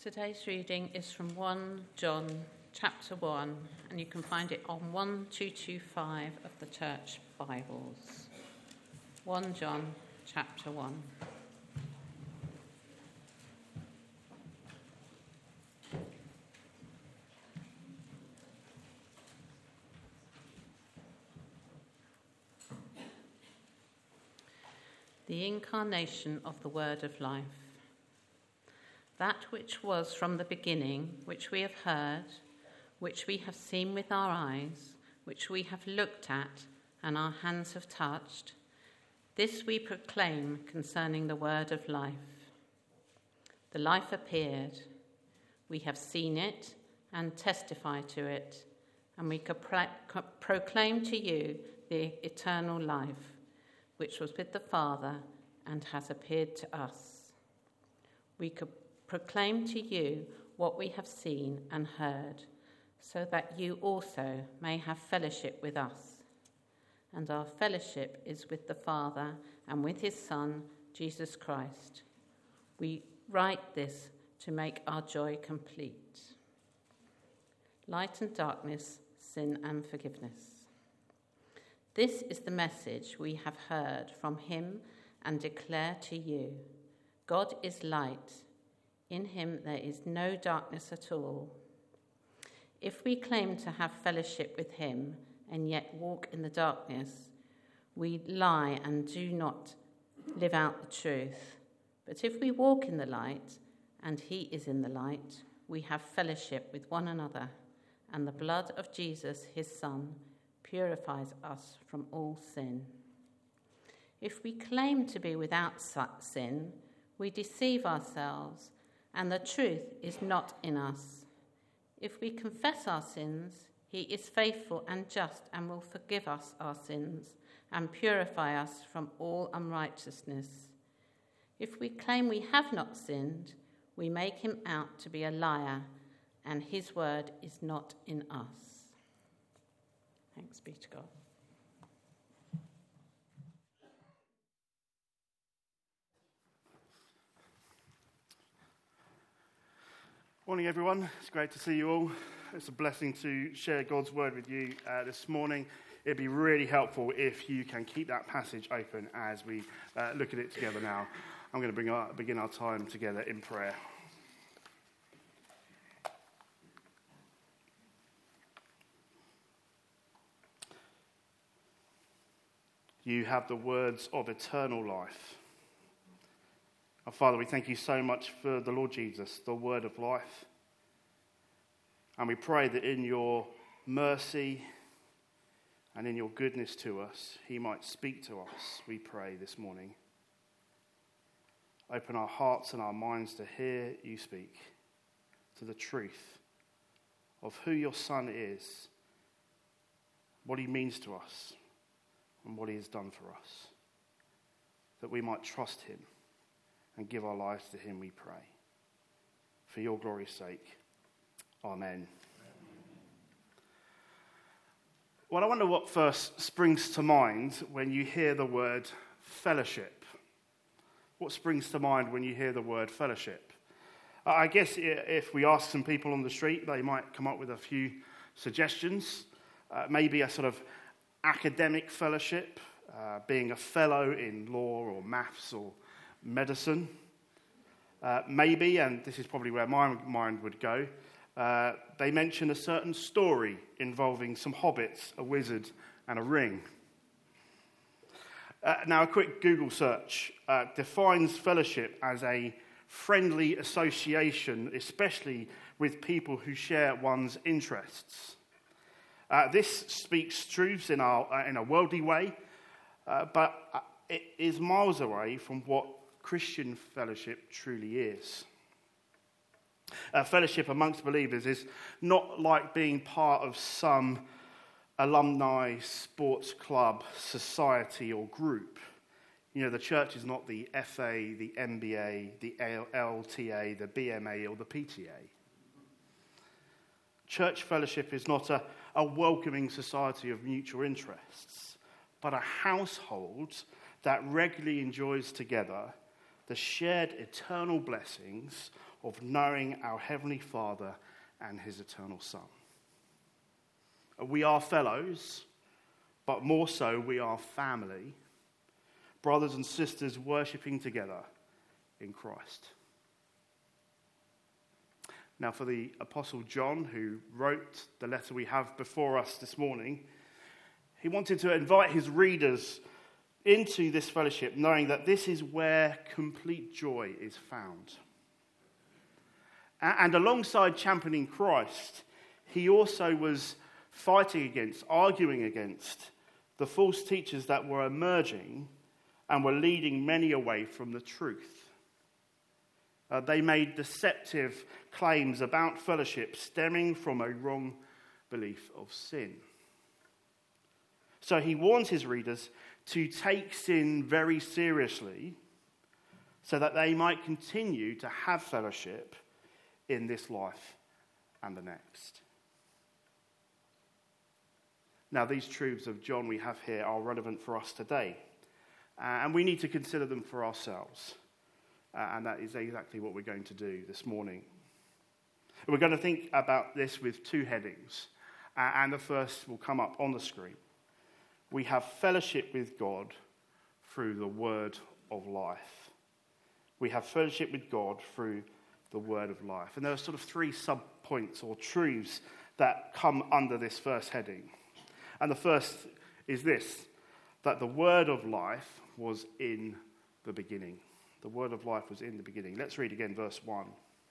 Today's reading is from 1 John chapter 1, and you can find it on 1225 of the Church Bibles. 1 John chapter 1. The incarnation of the Word of Life. That which was from the beginning, which we have heard, which we have seen with our eyes, which we have looked at and our hands have touched, this we proclaim concerning the Word of life. The life appeared. We have seen it and testify to it, and we proclaim to you the eternal life, which was with the Father and has appeared to us. We could proclaim to you what we have seen and heard, so that you also may have fellowship with us. And our fellowship is with the Father and with his Son, Jesus Christ. We write this to make our joy complete. Light and darkness, sin and forgiveness. This is the message we have heard from him and declare to you. God is light. In him there is no darkness at all. If we claim to have fellowship with him and yet walk in the darkness, we lie and do not live out the truth. But if we walk in the light, and he is in the light, we have fellowship with one another, and the blood of Jesus, his Son, purifies us from all sin. If we claim to be without sin, we deceive ourselves, and the truth is not in us. If we confess our sins, he is faithful and just and will forgive us our sins and purify us from all unrighteousness. If we claim we have not sinned, we make him out to be a liar, and his word is not in us. Thanks be to God. Morning, everyone. It's great to see you all. It's a blessing to share God's word with you this morning. It'd be really helpful if you can keep that passage open as we look at it together now. I'm going to begin our time together in prayer. You have the words of eternal life. Our Father, we thank you so much for the Lord Jesus, the word of life. And we pray that in your mercy and in your goodness to us, he might speak to us, we pray this morning. Open our hearts and our minds to hear you speak, to the truth of who your Son is, what he means to us, and what he has done for us, that we might trust him and give our lives to him, we pray. For your glory's sake. Amen. Well, I wonder what first springs to mind when you hear the word fellowship. What springs to mind when you hear the word fellowship? I guess if we ask some people on the street, they might come up with a few suggestions. Maybe a sort of academic fellowship, being a fellow in law or maths or medicine. Maybe, and this is probably where my mind would go, they mention a certain story involving some hobbits, a wizard, and a ring. Now, a quick Google search defines fellowship as a friendly association, especially with people who share one's interests. This speaks truths in a worldly way, but it is miles away from what Christian fellowship truly is. Fellowship amongst believers is not like being part of some alumni sports club, society or group. You know, the church is not the FA, the MBA, the LTA, the BMA or the PTA. Church fellowship is not a welcoming society of mutual interests, but a household that regularly enjoys together the shared eternal blessings of knowing our Heavenly Father and his eternal Son. We are fellows, but more so we are family, brothers and sisters worshipping together in Christ. Now, for the Apostle John, who wrote the letter we have before us this morning, he wanted to invite his readers into this fellowship, knowing that this is where complete joy is found. And alongside championing Christ, he also was fighting against, arguing against the false teachers that were emerging and were leading many away from the truth. They made deceptive claims about fellowship stemming from a wrong belief of sin. So he warns his readers to take sin very seriously so that they might continue to have fellowship in this life and the next. Now, these truths of John we have here are relevant for us today, and we need to consider them for ourselves. And that is exactly what we're going to do this morning. We're going to think about this with two headings, and the first will come up on the screen. We have fellowship with God through the word of life. We have fellowship with God through the word of life. And there are sort of three sub-points or truths that come under this first heading. And the first is this, that the word of life was in the beginning. The word of life was in the beginning. Let's read again verse 1.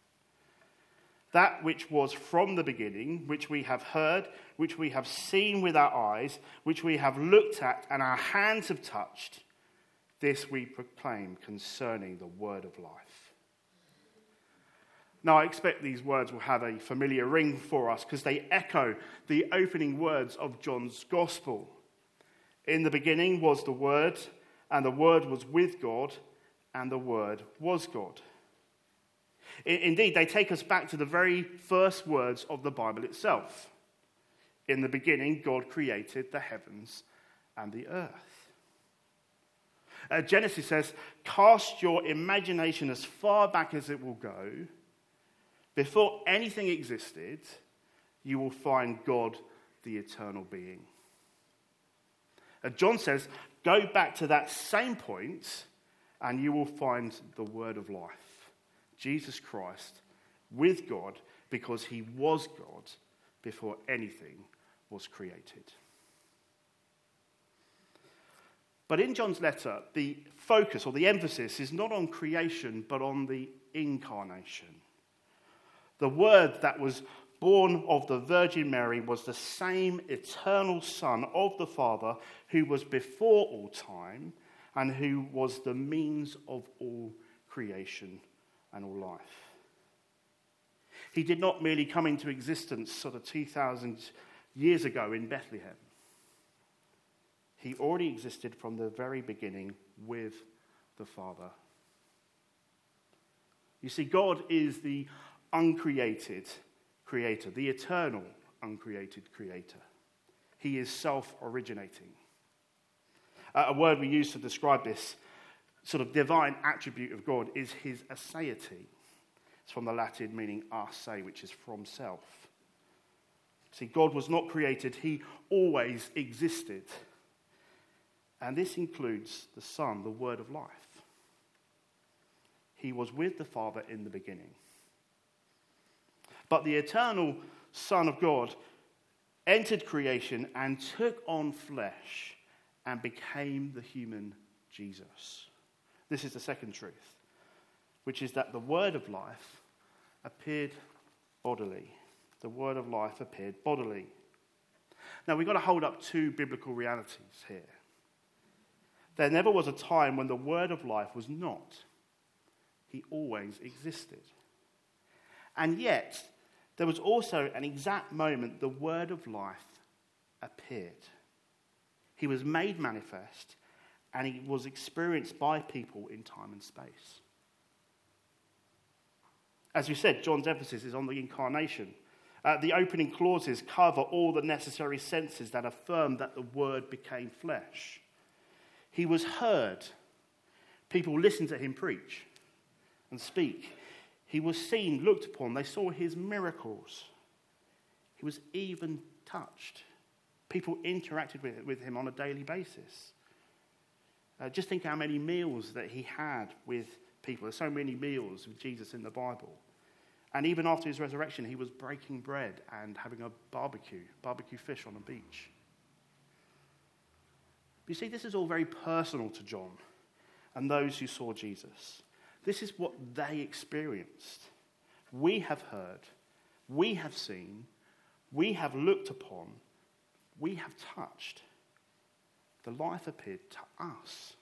That which was from the beginning, which we have heard, which we have seen with our eyes, which we have looked at and our hands have touched, this we proclaim concerning the word of life. Now, I expect these words will have a familiar ring for us because they echo the opening words of John's Gospel. In the beginning was the Word, and the Word was with God, and the Word was God. Indeed, they take us back to the very first words of the Bible itself. In the beginning, God created the heavens and the earth. Genesis says, cast your imagination as far back as it will go. Before anything existed, you will find God, the eternal being. John says, go back to that same point and you will find the word of life, Jesus Christ, with God, because he was God before anything was created. But in John's letter, the focus or the emphasis is not on creation, but on the incarnation. The word that was born of the Virgin Mary was the same eternal Son of the Father who was before all time and who was the means of all creation and all life. He did not merely come into existence sort of 2,000 years ago in Bethlehem. He already existed from the very beginning with the Father. You see, God is the uncreated creator, the eternal uncreated creator. He is self-originating. A word we use to describe this sort of divine attribute of God is his aseity. It's from the Latin meaning ase, which is from self. See, God was not created, he always existed. And this includes the Son, the word of life. He was with the Father in the beginning. But the eternal Son of God entered creation and took on flesh and became the human Jesus. This is the second truth, which is that the word of life appeared bodily. The word of life appeared bodily. Now, we've got to hold up two biblical realities here. There never was a time when the word of life was not. He always existed. And yet, there was also an exact moment the word of life appeared. He was made manifest, and he was experienced by people in time and space. As we said, John's emphasis is on the incarnation. The opening clauses cover all the necessary senses that affirm that the word became flesh. He was heard. People listened to him preach and speak. He was seen, looked upon. They saw his miracles. He was even touched. People interacted with him on a daily basis. Just think how many meals that he had with people. There's so many meals with Jesus in the Bible. And even after his resurrection, he was breaking bread and having a barbecue fish on a beach. You see, this is all very personal to John and those who saw Jesus. This is what they experienced. We have heard, we have seen, we have looked upon, we have touched. The life appeared to us.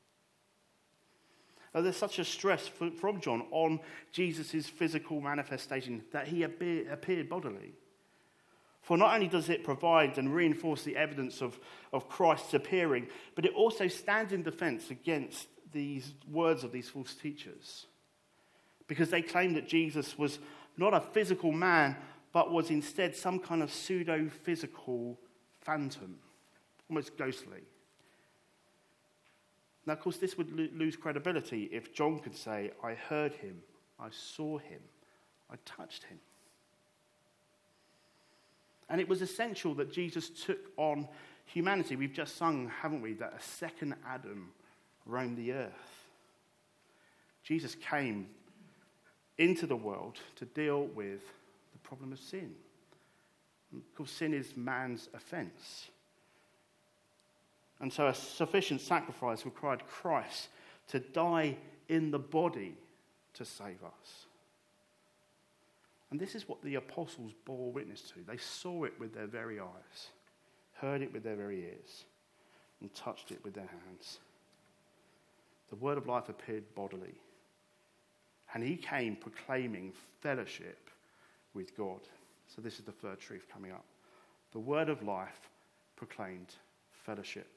Now, there's such a stress from John on Jesus' physical manifestation that he appeared bodily. For not only does it provide and reinforce the evidence of Christ's appearing, but it also stands in defense against these words of these false teachers. Because they claim that Jesus was not a physical man, but was instead some kind of pseudo-physical phantom, almost ghostly. Now, of course, this would lose credibility if John could say, I heard him, I saw him, I touched him. And it was essential that Jesus took on humanity. We've just sung, haven't we, that a second Adam roamed the earth. Jesus came into the world to deal with the problem of sin. And of course, sin is man's offence. And so a sufficient sacrifice required Christ to die in the body to save us. And this is what the apostles bore witness to. They saw it with their very eyes, heard it with their very ears, and touched it with their hands. The word of life appeared bodily, and he came proclaiming fellowship with God. So this is the third truth coming up. The word of life proclaimed fellowship.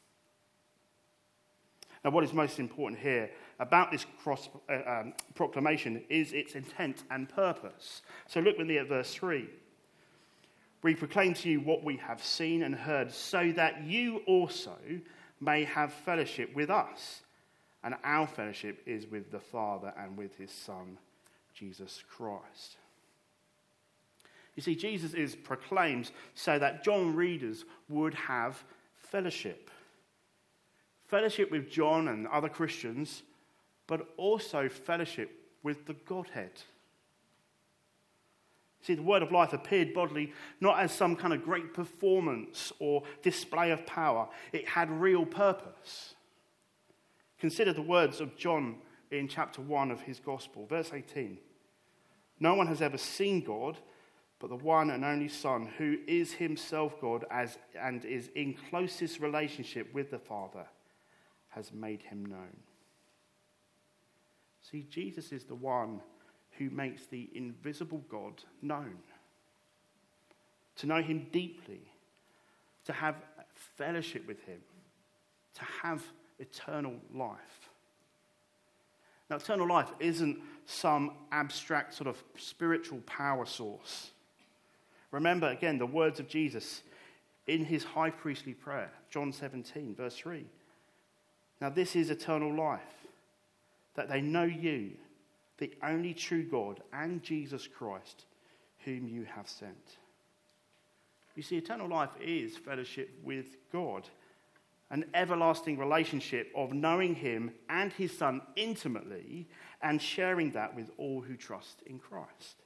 Now, what is most important here about this proclamation is its intent and purpose. So look with me at verse 3. We proclaim to you what we have seen and heard, so that you also may have fellowship with us. And our fellowship is with the Father and with his Son, Jesus Christ. You see, Jesus is proclaimed so that John readers would have fellowship. Fellowship with John and other Christians, but also fellowship with the Godhead. See, the word of life appeared bodily not as some kind of great performance or display of power. It had real purpose. Consider the words of John in chapter 1 of his gospel, verse 18. No one has ever seen God, but the one and only Son, who is himself God and is in closest relationship with the Father, has made him known. See, Jesus is the one who makes the invisible God known. To know him deeply, to have fellowship with him, to have eternal life. Now, eternal life isn't some abstract sort of spiritual power source. Remember, again, the words of Jesus in his high priestly prayer, John 17, verse 3. Now, this is eternal life, that they know you, the only true God, and Jesus Christ, whom you have sent. You see, eternal life is fellowship with God, an everlasting relationship of knowing him and his Son intimately and sharing that with all who trust in Christ.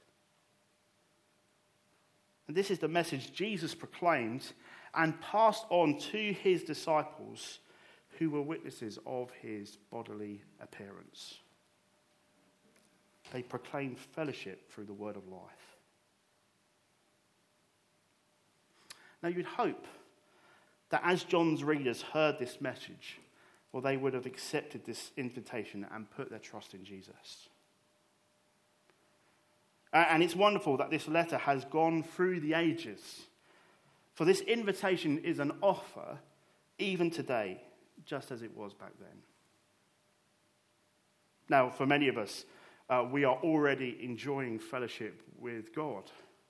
And this is the message Jesus proclaimed and passed on to his disciples, who were witnesses of his bodily appearance. They proclaimed fellowship through the word of life. Now, you'd hope that as John's readers heard this message, well, they would have accepted this invitation and put their trust in Jesus. And it's wonderful that this letter has gone through the ages. For this invitation is an offer even today, just as it was back then. Now, for many of us, we are already enjoying fellowship with God.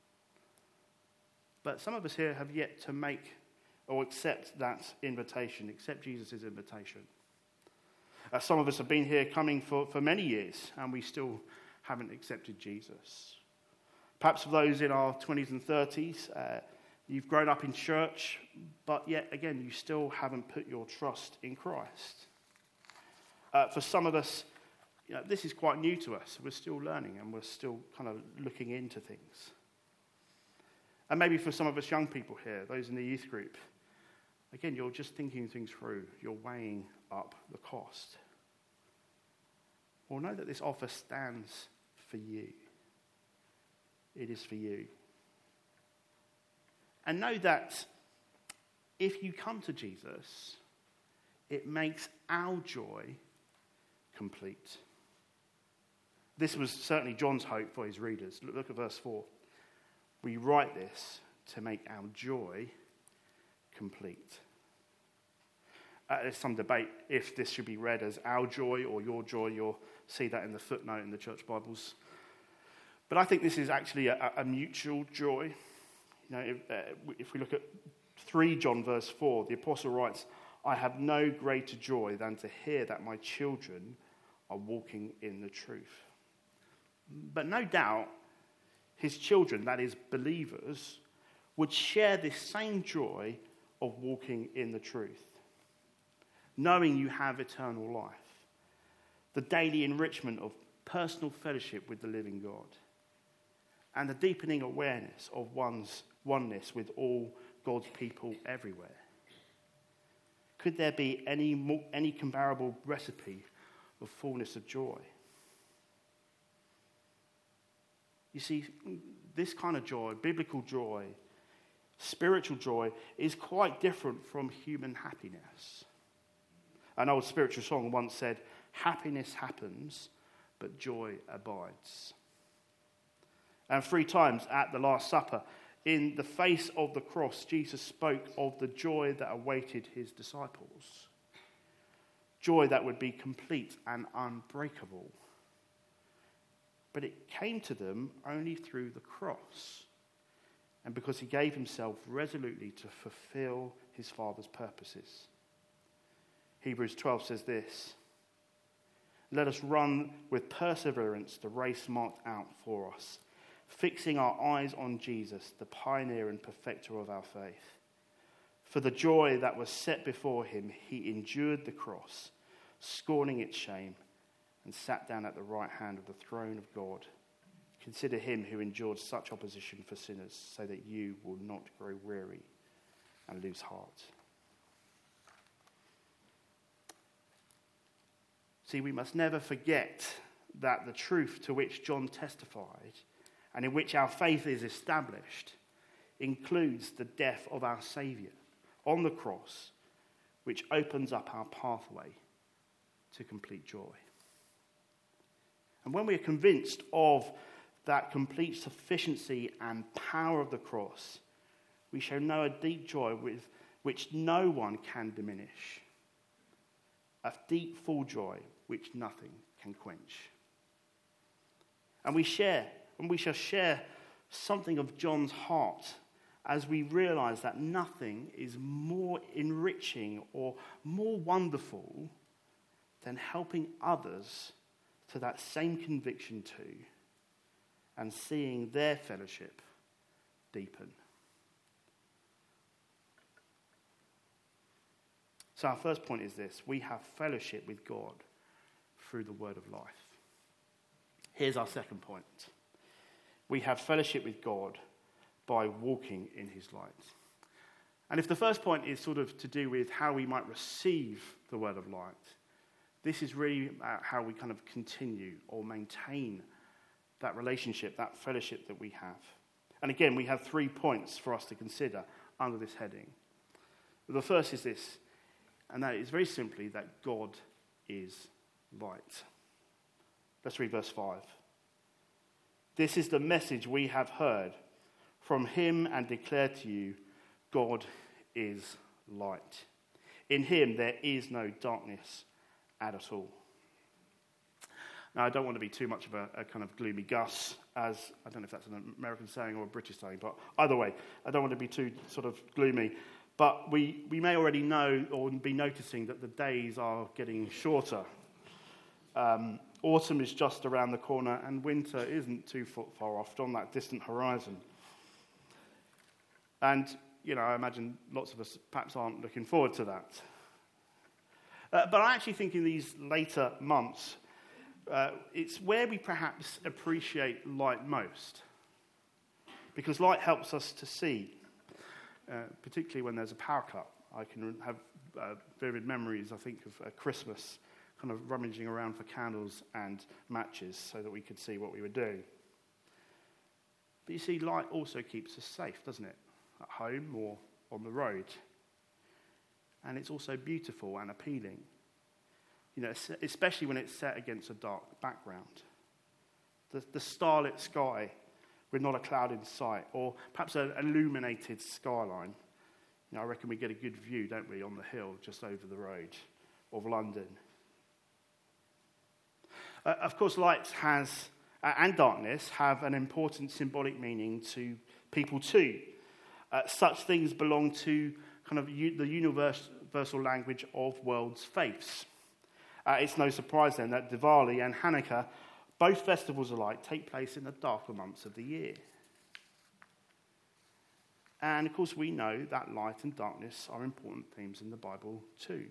But some of us here have yet to make or accept that invitation, accept Jesus' invitation. Some of us have been here coming for many years, and we still haven't accepted Jesus. Perhaps for those in our 20s and 30s, you've grown up in church, but yet again, you still haven't put your trust in Christ. For some of us, this is quite new to us. We're still learning and we're still kind of looking into things. And maybe for some of us young people here, those in the youth group, again, you're just thinking things through. You're weighing up the cost. Well, know that this offer stands for you. It is for you. And know that if you come to Jesus, it makes our joy complete. This was certainly John's hope for his readers. Look at verse 4. We write this to make our joy complete. There's some debate if this should be read as our joy or your joy. You'll see that in the footnote in the church Bibles. But I think this is actually a mutual joy. If we look at 3 John verse 4, the apostle writes, I have no greater joy than to hear that my children are walking in the truth. But no doubt, his children, that is believers, would share this same joy of walking in the truth, knowing you have eternal life, the daily enrichment of personal fellowship with the living God, and the deepening awareness of one's oneness with all God's people everywhere. Could there be any comparable recipe of fullness of joy? You see, this kind of joy, biblical joy, spiritual joy, is quite different from human happiness. An old spiritual song once said, happiness happens, but joy abides. And 3 times at the Last Supper, in the face of the cross, Jesus spoke of the joy that awaited his disciples. Joy that would be complete and unbreakable. But it came to them only through the cross, and because he gave himself resolutely to fulfill his Father's purposes. Hebrews 12 says this, let us run with perseverance the race marked out for us, fixing our eyes on Jesus, the pioneer and perfecter of our faith. For the joy that was set before him, he endured the cross, scorning its shame, and sat down at the right hand of the throne of God. Consider him who endured such opposition for sinners, so that you will not grow weary and lose heart. See, we must never forget that the truth to which John testified and in which our faith is established includes the death of our Saviour on the cross, which opens up our pathway to complete joy. And when we are convinced of that complete sufficiency and power of the cross, we shall know a deep joy with which no one can diminish, a deep, full joy which nothing can quench. And we shall share something of John's heart as we realize that nothing is more enriching or more wonderful than helping others to that same conviction too, and seeing their fellowship deepen. So our first point is this: we have fellowship with God through the word of life. Here's our second point. We have fellowship with God by walking in his light. And if the first point is sort of to do with how we might receive the word of light, this is really how we kind of continue or maintain that relationship, that fellowship that we have. And again, we have 3 points for us to consider under this heading. The first is this, and that is very simply that God is light. Let's read verse 5. This is the message we have heard from him and declared to you, God is light. In him there is no darkness at all. Now, I don't want to be too much of a kind of gloomy Gus, as I don't know if that's an American saying or a British saying, but either way, I don't want to be too sort of gloomy. But we may already know or be noticing that the days are getting shorter. Autumn is just around the corner and winter isn't too far off on that distant horizon. And, I imagine lots of us perhaps aren't looking forward to that. But I actually think in these later months, it's where we perhaps appreciate light most. Because light helps us to see, particularly when there's a power cut. I can have vivid memories, I think, of Christmas, kind of rummaging around for candles and matches so that we could see what we were doing. But you see, light also keeps us safe, doesn't it? At home or on the road. And it's also beautiful and appealing, especially when it's set against a dark background. The starlit sky with not a cloud in sight, or perhaps an illuminated skyline. I reckon we get a good view, don't we, on the hill just over the road of London. Of course, light and darkness have an important symbolic meaning to people too. Such things belong to kind of the universal language of world's faiths. It's no surprise then that Diwali and Hanukkah, both festivals alike, take place in the darker months of the year. And of course we know that light and darkness are important themes in the Bible too.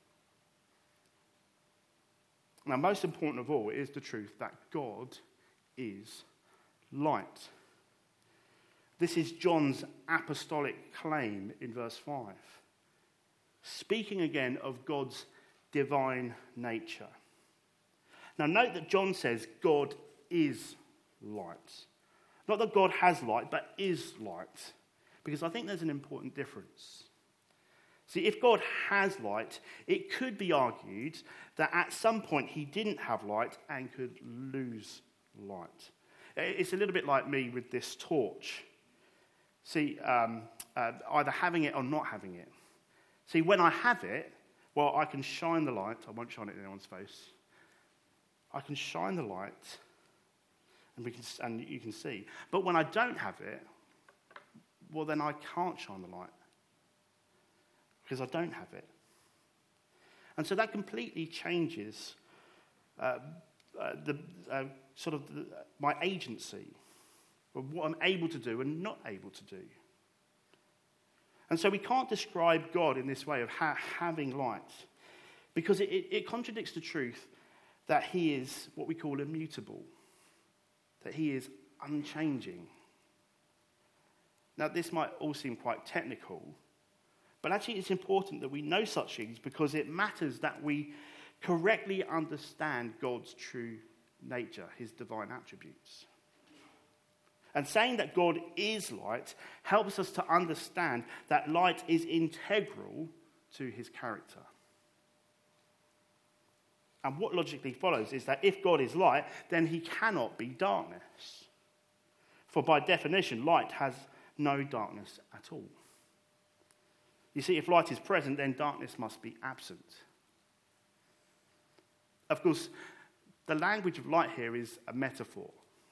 Now, most important of all is the truth that God is light. This is John's apostolic claim in verse 5, speaking again of God's divine nature. Now, note that John says God is light. Not that God has light, but is light, because I think there's an important difference. See, if God has light, it could be argued that at some point he didn't have light and could lose light. It's a little bit like me with this torch. See, either having it or not having it. See, when I have it, well, I can shine the light. I won't shine it in anyone's face. I can shine the light, and you can see. But when I don't have it, well, then I can't shine the light because I don't have it. And so that completely changes my agency of what I'm able to do and not able to do. And so we can't describe God in this way of having light, because it contradicts the truth that he is what we call immutable, that he is unchanging. Now, this might all seem quite technical, but actually it's important that we know such things because it matters that we correctly understand God's true nature, his divine attributes. And saying that God is light helps us to understand that light is integral to his character. And what logically follows is that if God is light, then he cannot be darkness. For by definition, light has no darkness at all. You see, if light is present, then darkness must be absent. Of course, the language of light here is a metaphor.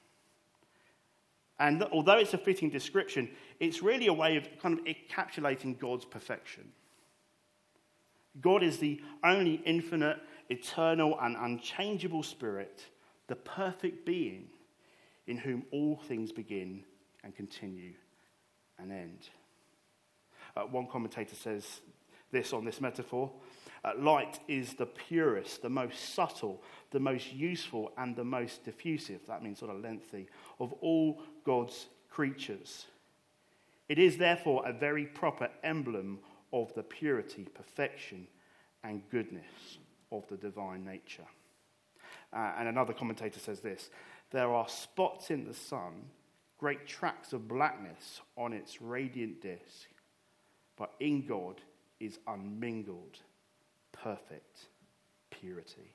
And although it's a fitting description, it's really a way of kind of encapsulating God's perfection. God is the only infinite, eternal, and unchangeable spirit, the perfect being in whom all things begin and continue and end. One commentator says this on this metaphor: light is the purest, the most subtle, the most useful, and the most diffusive, that means sort of lengthy, of all God's creatures. It is therefore a very proper emblem of the purity, perfection, and goodness of the divine nature. And another commentator says this: there are spots in the sun, great tracts of blackness on its radiant disk, but in God is unmingled, perfect purity.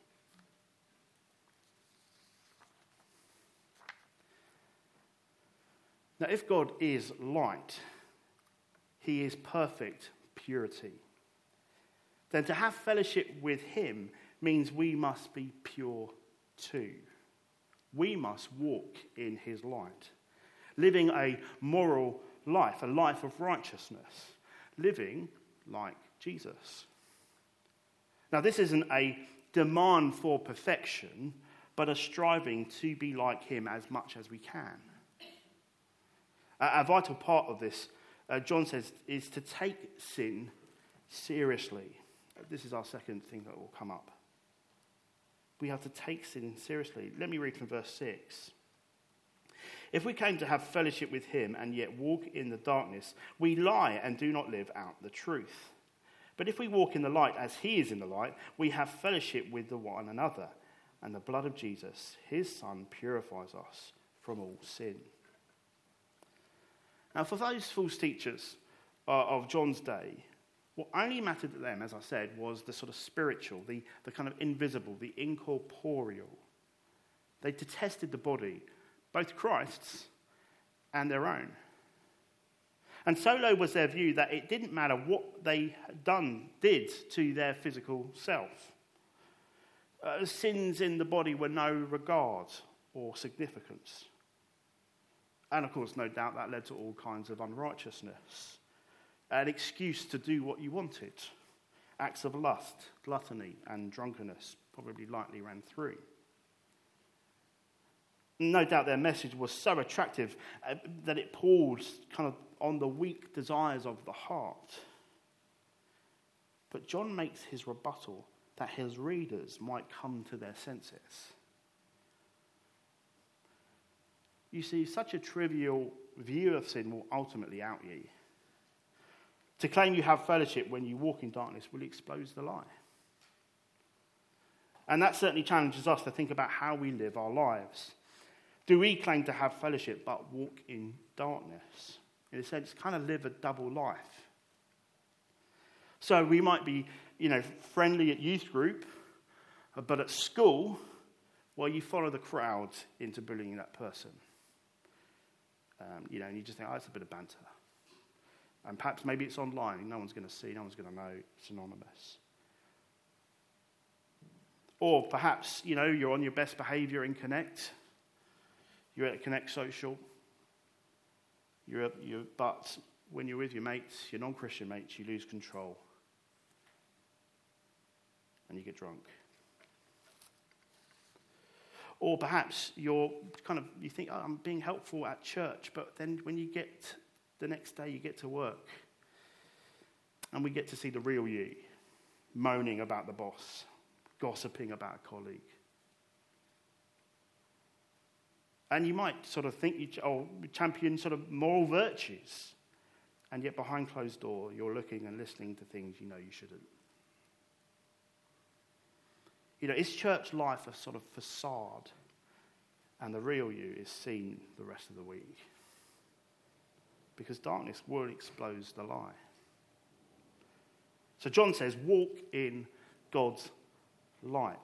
Now, if God is light, he is perfect purity. Then to have fellowship with him means we must be pure too. We must walk in his light, living a moral life, a life of righteousness, living like Jesus. Now, this isn't a demand for perfection, but are striving to be like him as much as we can. A vital part of this, John says, is to take sin seriously. This is our second thing that will come up. We have to take sin seriously. Let me read from verse 6. If we claim to have fellowship with him and yet walk in the darkness, we lie and do not live out the truth. But if we walk in the light as he is in the light, we have fellowship with one another, and the blood of Jesus, his Son, purifies us from all sin. Now, for those false teachers of John's day, what only mattered to them, as I said, was the sort of spiritual, the kind of invisible, the incorporeal. They detested the body, both Christ's and their own. And so low was their view that it didn't matter what they did to their physical self. Sins in the body were no regard or significance. And of course, no doubt that led to all kinds of unrighteousness. An excuse to do what you wanted. Acts of lust, gluttony, and drunkenness probably lightly ran through. No doubt their message was so attractive that it pulled kind of on the weak desires of the heart. But John makes his rebuttal that his readers might come to their senses. You see, such a trivial view of sin will ultimately out you. To claim you have fellowship when you walk in darkness will expose the lie. And that certainly challenges us to think about how we live our lives. Do we claim to have fellowship but walk in darkness? In a sense, kind of live a double life. So we might be, friendly at youth group, but at school, well, you follow the crowd into bullying that person. And you just think, it's a bit of banter. And perhaps maybe it's online. No one's going to see, no one's going to know. It's anonymous. Or perhaps, you're on your best behaviour in Connect. You're at a Connect social. But when you're with your mates, your non-Christian mates, you lose control. And you get drunk. Or perhaps you think, I'm being helpful at church, but then when you get the next day, you get to work, and we get to see the real you, moaning about the boss, gossiping about a colleague. And you might sort of think you champion sort of moral virtues, and yet behind closed door, you're looking and listening to things you shouldn't. Is church life a sort of facade, and the real you is seen the rest of the week? Because darkness will expose the lie. So John says, walk in God's light.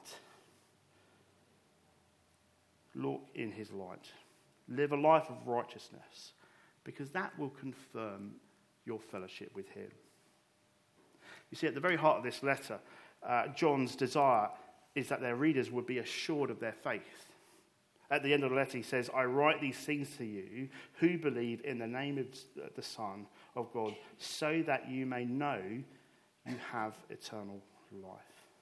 Walk in his light. Live a life of righteousness, because that will confirm your fellowship with him. You see, at the very heart of this letter, John's desire is that their readers would be assured of their faith. At the end of the letter, he says, I write these things to you who believe in the name of the Son of God, so that you may know you have eternal life.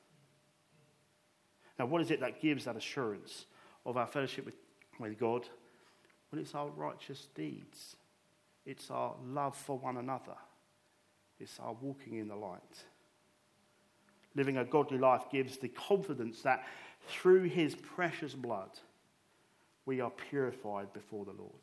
Now, what is it that gives that assurance of our fellowship with God? Well, it's our righteous deeds. It's our love for one another. It's our walking in the light. Living a godly life gives the confidence that through his precious blood, we are purified before the Lord.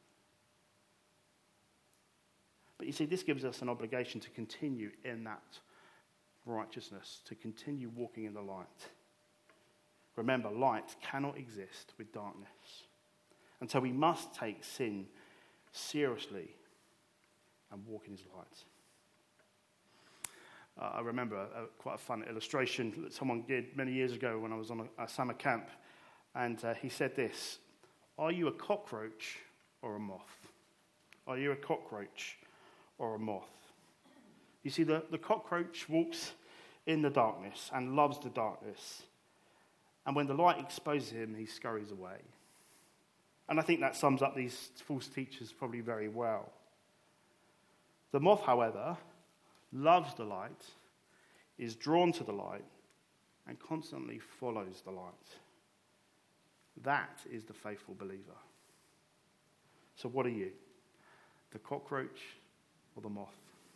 But you see, this gives us an obligation to continue in that righteousness, to continue walking in the light. Remember, light cannot exist with darkness. And so we must take sin seriously and walk in his light. I remember quite a fun illustration that someone did many years ago when I was on a summer camp. And he said this: are you a cockroach or a moth? Are you a cockroach or a moth? You see, the cockroach walks in the darkness and loves the darkness. And when the light exposes him, he scurries away. And I think that sums up these false teachers probably very well. The moth, however, loves the light, is drawn to the light, and constantly follows the light. That is the faithful believer. So what are you? The cockroach or the moth?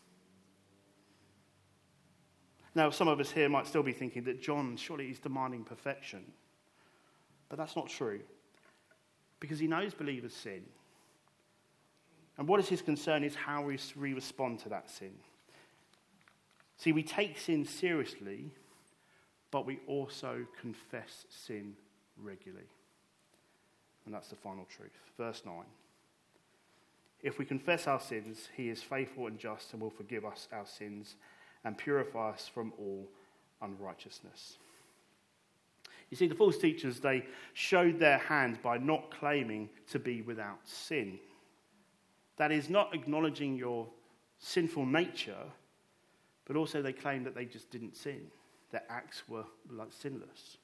Now, some of us here might still be thinking that John, surely he's demanding perfection. But that's not true. Because he knows believers sin. And what is his concern is how we respond to that sin. See, we take sin seriously, but we also confess sin regularly. And that's the final truth. Verse 9. If we confess our sins, he is faithful and just and will forgive us our sins and purify us from all unrighteousness. You see, the false teachers, they showed their hand by not claiming to be without sin. That is, not acknowledging your sinful nature, but also they claimed that they just didn't sin. Their acts were like sinless.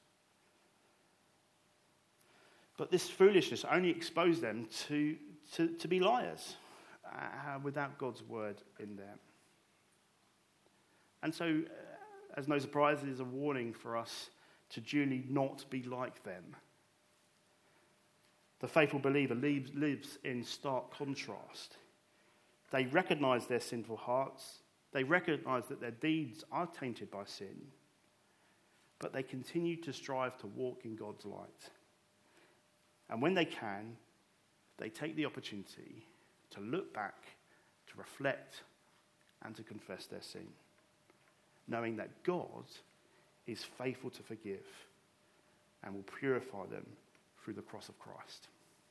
But this foolishness only exposed them to be liars without God's word in them. And so, as no surprise, it is a warning for us to duly not be like them. The faithful believer lives in stark contrast. They recognize their sinful hearts. They recognize that their deeds are tainted by sin. But they continue to strive to walk in God's light. And when they can, they take the opportunity to look back, to reflect, and to confess their sin, knowing that God is faithful to forgive and will purify them through the cross of Christ.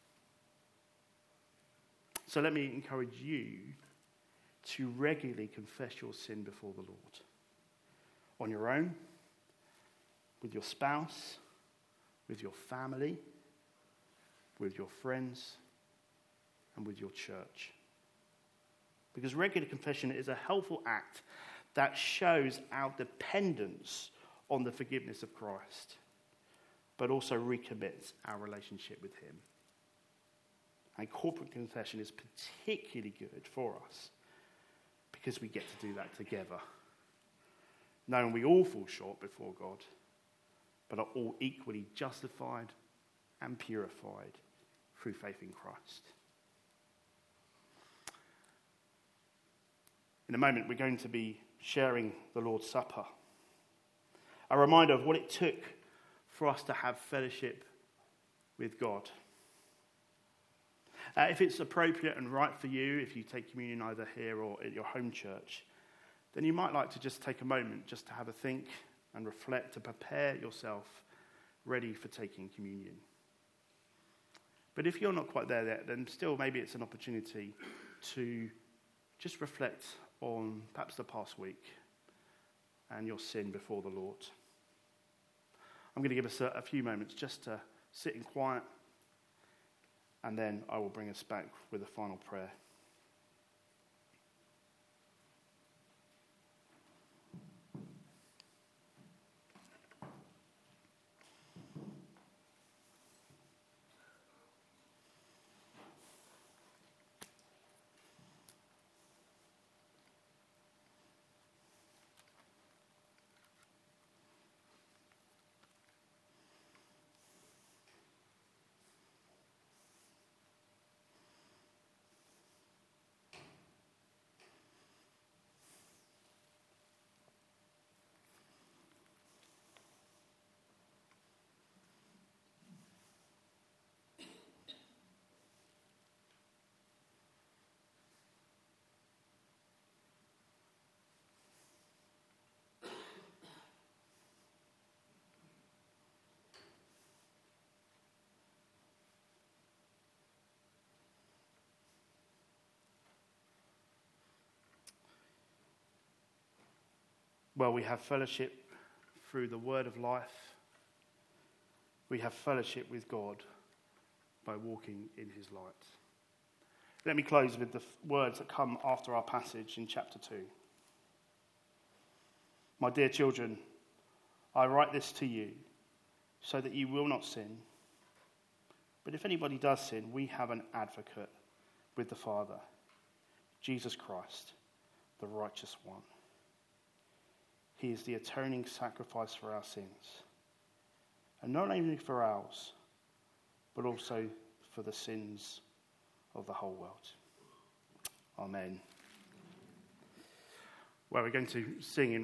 So let me encourage you to regularly confess your sin before the Lord. On your own, with your spouse, with your family, with your friends, and with your church. Because regular confession is a helpful act that shows our dependence on the forgiveness of Christ, but also recommits our relationship with him. And corporate confession is particularly good for us because we get to do that together, knowing we all fall short before God, but are all equally justified and purified through faith in Christ. In a moment, we're going to be sharing the Lord's Supper, a reminder of what it took for us to have fellowship with God. If it's appropriate and right for you, if you take communion either here or at your home church, then you might like to just take a moment just to have a think and reflect, to prepare yourself ready for taking communion. But if you're not quite there yet, then still maybe it's an opportunity to just reflect on perhaps the past week and your sin before the Lord. I'm going to give us a few moments just to sit in quiet, and then I will bring us back with a final prayer. Well, we have fellowship through the word of life. We have fellowship with God by walking in his light. Let me close with the words that come after our passage in chapter 2. My dear children, I write this to you so that you will not sin. But if anybody does sin, we have an advocate with the Father, Jesus Christ, the righteous one. He is the atoning sacrifice for our sins. And not only for ours, but also for the sins of the whole world. Amen. Well, we're going to sing in